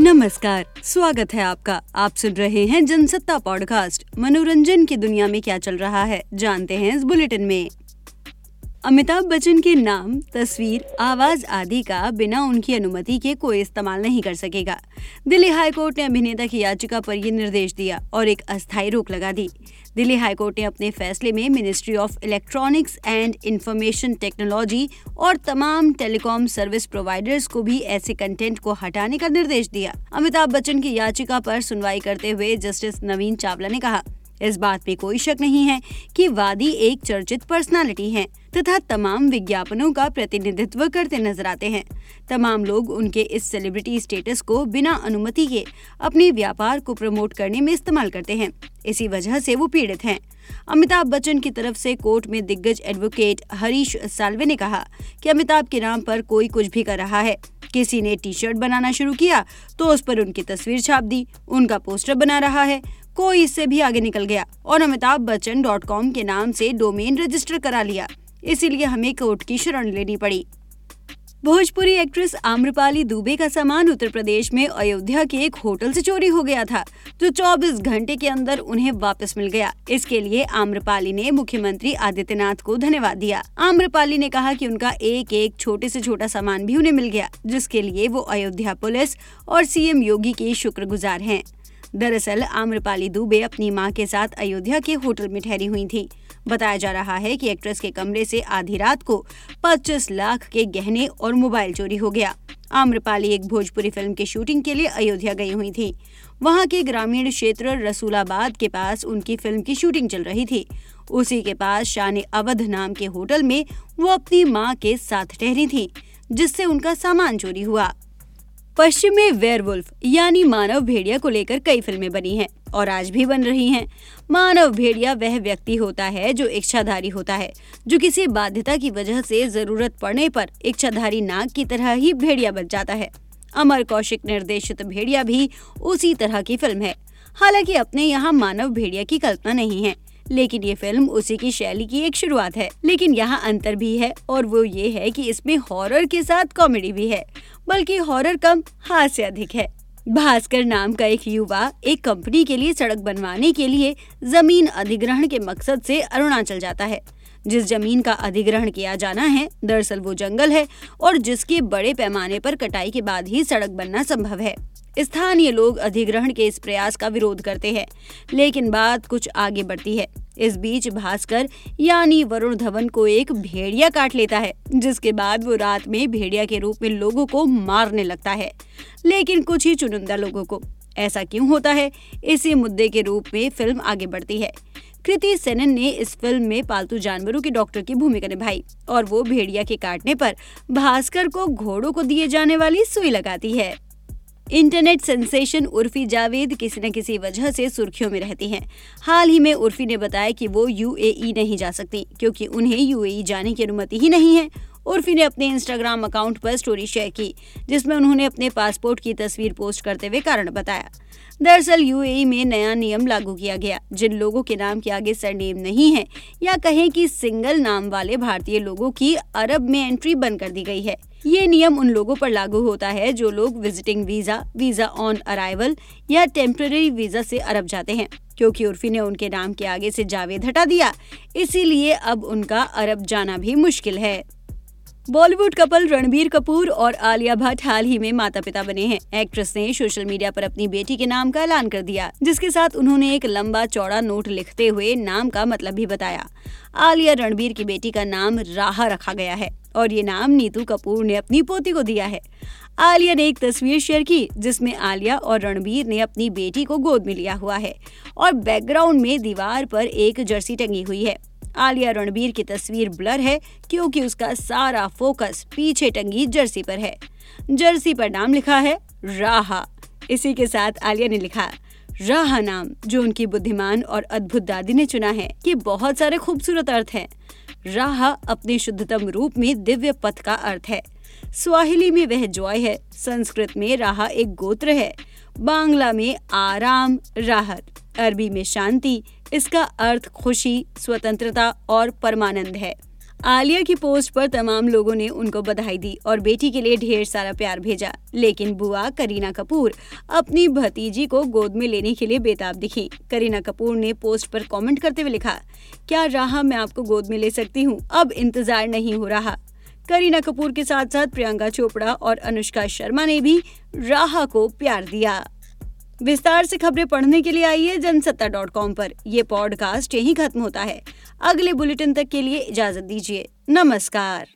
नमस्कार, स्वागत है आपका। आप सुन रहे हैं जनसत्ता पॉडकास्ट। मनोरंजन की दुनिया में क्या चल रहा है जानते हैं इस बुलेटिन में। अमिताभ बच्चन के नाम, तस्वीर, आवाज आदि का बिना उनकी अनुमति के कोई इस्तेमाल नहीं कर सकेगा। दिल्ली हाईकोर्ट ने अभिनेता की याचिका पर ये निर्देश दिया और एक अस्थायी रोक लगा दी। दिल्ली हाईकोर्ट ने अपने फैसले में ministry of electronics and information technology और तमाम टेलीकॉम सर्विस प्रोवाइडर्स को भी ऐसे कंटेंट को हटाने का निर्देश दिया। अमिताभ बच्चन की याचिका पर सुनवाई करते हुए जस्टिस नवीन चावला ने कहा, इस बात में कोई शक नहीं है कि वादी एक चर्चित पर्सनालिटी हैं तथा तमाम विज्ञापनों का प्रतिनिधित्व करते नजर आते हैं। तमाम लोग उनके इस सेलिब्रिटी स्टेटस को बिना अनुमति के अपने व्यापार को प्रमोट करने में इस्तेमाल करते हैं। इसी वजह से वो पीड़ित हैं। अमिताभ बच्चन की तरफ से कोर्ट में दिग्गज एडवोकेट हरीश साल्वे ने कहा कि अमिताभ के नाम पर कोई कुछ भी कर रहा है। किसी ने टी शर्ट बनाना शुरू किया तो उस पर उनकी तस्वीर छाप दी, उनका पोस्टर बना रहा है। कोई इससे भी आगे निकल गया और amitabhbachchan.com के नाम से डोमेन रजिस्टर करा लिया। इसीलिए हमें कोर्ट की शरण लेनी पड़ी। भोजपुरी एक्ट्रेस आम्रपाली दुबे का सामान उत्तर प्रदेश में अयोध्या के एक होटल से चोरी हो गया था, जो 24 घंटे के अंदर उन्हें वापस मिल गया। इसके लिए आम्रपाली ने मुख्यमंत्री आदित्यनाथ को धन्यवाद दिया। आम्रपाली ने कहा कि उनका एक एक छोटे से छोटा सामान भी उन्हें मिल गया, जिसके लिए वो अयोध्या पुलिस और सीएम योगी के शुक्रगुजार हैं। दरअसल आम्रपाली दुबे अपनी मां के साथ अयोध्या के होटल में ठहरी हुई थी। बताया जा रहा है कि एक्ट्रेस के कमरे से आधी रात को 25 लाख के गहने और मोबाइल चोरी हो गया। आम्रपाली एक भोजपुरी फिल्म की शूटिंग के लिए अयोध्या गई हुई थी। वहां के ग्रामीण क्षेत्र रसूलाबाद के पास उनकी फिल्म की शूटिंग चल रही थी। उसी के पास शान अवध नाम के होटल में वो अपनी मां के साथ ठहरी थी, जिससे उनका सामान चोरी हुआ। पश्चिम में वेयरवुल्फ यानी मानव भेड़िया को लेकर कई फिल्में बनी हैं और आज भी बन रही हैं। मानव भेड़िया वह व्यक्ति होता है जो इच्छाधारी होता है, जो किसी बाध्यता की वजह से जरूरत पड़ने पर इच्छाधारी नाग की तरह ही भेड़िया बन जाता है। अमर कौशिक निर्देशित भेड़िया भी उसी तरह की फिल्म है। हालांकि अपने यहाँ मानव भेड़िया की कल्पना नहीं है, लेकिन ये फिल्म उसी की शैली की एक शुरुआत है। लेकिन यहाँ अंतर भी है और वो ये है कि इसमें हॉरर के साथ कॉमेडी भी है, बल्कि हॉरर कम हास्य अधिक है। भास्कर नाम का एक युवा एक कंपनी के लिए सड़क बनवाने के लिए जमीन अधिग्रहण के मकसद से अरुणाचल जाता है। जिस जमीन का अधिग्रहण किया जाना है दरअसल वो जंगल है और जिसके बड़े पैमाने पर कटाई के बाद ही सड़क बनना संभव है। स्थानीय लोग अधिग्रहण के इस प्रयास का विरोध करते हैं, लेकिन बात कुछ आगे बढ़ती है। इस बीच भास्कर यानी वरुण धवन को एक भेड़िया काट लेता है, जिसके बाद वो रात में भेड़िया के रूप में लोगों को मारने लगता है, लेकिन कुछ ही चुनिंदा लोगों को। ऐसा क्यों होता है, इसी मुद्दे के रूप में फिल्म आगे बढ़ती है। कृति सेनन ने इस फिल्म में पालतू जानवरों के डॉक्टर की भूमिका निभाई और वो भेड़िया के काटने पर भास्कर को घोड़ों को दिए जाने वाली सुई लगाती है। इंटरनेट सेंसेशन उर्फी जावेद किसी न किसी वजह से सुर्खियों में रहती हैं। हाल ही में उर्फी ने बताया कि वो यूएई नहीं जा सकती क्योंकि उन्हें यूएई जाने की अनुमति ही नहीं है। उर्फी ने अपने इंस्टाग्राम अकाउंट पर स्टोरी शेयर की, जिसमें उन्होंने अपने पासपोर्ट की तस्वीर पोस्ट करते हुए कारण बताया। दरअसल यूएई में नया नियम लागू किया गया। जिन लोगों के नाम के आगे सरनेम नहीं है या कहें कि सिंगल नाम वाले भारतीय लोगों की अरब में एंट्री बंद कर दी गई है। ये नियम उन लोगों पर लागू होता है जो लोग visiting visa, visa on arrival या टेम्पररी वीजा से अरब जाते हैं। क्योंकि उर्फी ने उनके नाम के आगे से जावेद हटा दिया, इसीलिए अब उनका अरब जाना भी मुश्किल है। बॉलीवुड कपल रणबीर कपूर और आलिया भट्ट हाल ही में माता पिता बने हैं। एक्ट्रेस ने सोशल मीडिया पर अपनी बेटी के नाम का ऐलान कर दिया, जिसके साथ उन्होंने एक लंबा चौड़ा नोट लिखते हुए नाम का मतलब भी बताया। आलिया रणबीर की बेटी का नाम राहा रखा गया है और ये नाम नीतू कपूर ने अपनी पोती को दिया है। आलिया ने एक तस्वीर शेयर की जिसमें आलिया और रणबीर ने अपनी बेटी को गोद में लिया हुआ है और बैकग्राउंड में दीवार पर एक जर्सी टंगी हुई है। आलिया रणबीर की तस्वीर ब्लर है क्योंकि उसका सारा फोकस पीछे टंगी जर्सी पर है। जर्सी पर नाम लिखा है राहा। इसी के साथ आलिया ने लिखा राहा नाम जो उनकी बुद्धिमान और अद्भुत दादी ने चुना है कि बहुत सारे खूबसूरत अर्थ हैं। राहा अपने शुद्धतम रूप में दिव्य पथ का अर्थ है। स्वाहिली में वह जॉय है, संस्कृत में राहा एक गोत्र है, बांग्ला में आराम राहत, अरबी में शांति। इसका अर्थ खुशी, स्वतंत्रता और परमानंद है। आलिया की पोस्ट पर तमाम लोगों ने उनको बधाई दी और बेटी के लिए ढेर सारा प्यार भेजा, लेकिन बुआ करीना कपूर अपनी भतीजी को गोद में लेने के लिए बेताब दिखी। करीना कपूर ने पोस्ट पर कमेंट करते हुए लिखा, क्या राहा मैं आपको गोद में ले सकती हूँ, अब इंतजार नहीं हो रहा। करीना कपूर के साथ साथ प्रियंका चोपड़ा और अनुष्का शर्मा ने भी राहा को प्यार दिया। विस्तार से खबरें पढ़ने के लिए आइए जनसत्ता.com पर। ये पॉडकास्ट यहीं खत्म होता है। अगले बुलेटिन तक के लिए इजाजत दीजिए। नमस्कार।